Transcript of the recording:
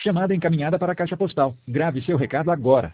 Chamada encaminhada para a caixa postal. Grave seu recado agora.